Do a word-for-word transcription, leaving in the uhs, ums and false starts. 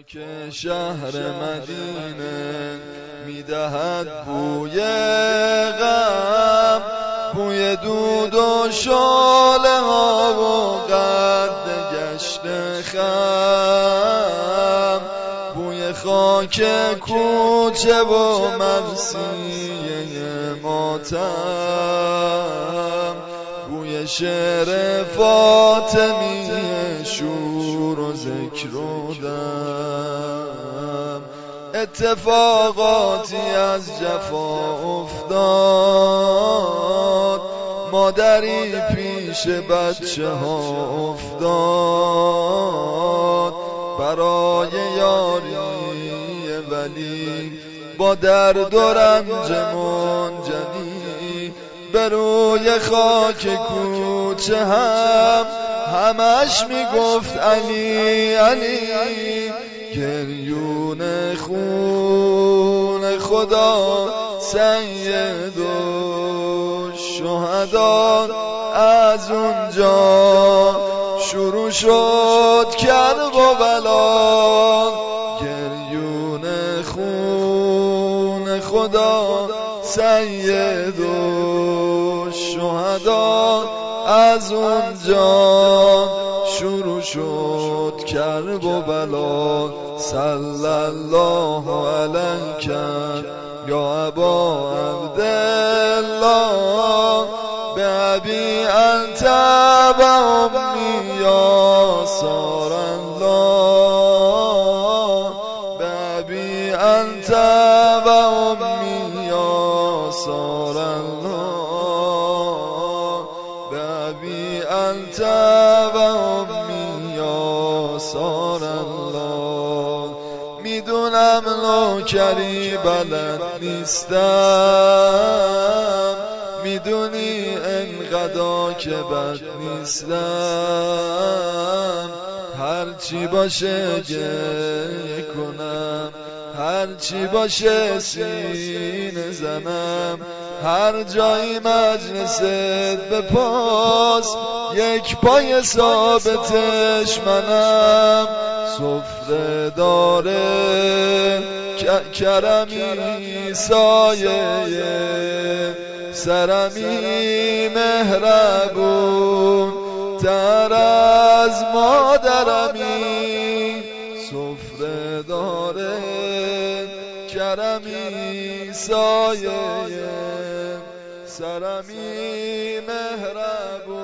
خاک شهر مدینه میدهد بوی غم، بوی دود و شعله ها و قد گشت خم، بوی خاک کوچه و مرثیه ماتم، بوی شعر فاطمی شور و ذکر و دم. اتفاقاتی از جفا افتاد، مادری پیش بچه ها افتاد، برای یاری ولی با درد و رنج منجنی به روی خاک کوچه هم همش میگفت علی علی. گریون خون خدا سید و شهدا، از اونجا شروع شد کرب و بلا. گریون خون خدا سید و شهدا، از اونجا شروع شد کرب و بلا. صلی الله علیک یا ابا عبدالله، به ابی انت و امی یا سار الله، به ابی انت و امی یا سار الله، به ابی انت و امی یا سار الله. میدونم نوکری بلد نیستم، میدونی انقدر که بد نیستم، هرچی باشه گریه کنم، هرچی باشه سینه زنم، هر جایی مجلست به پاس یک پای ثابتش منم. سفره داره کرمی سایه سرمی مهربون تر از مادرمی. سفره داره کرمی سایه سرمی مهربون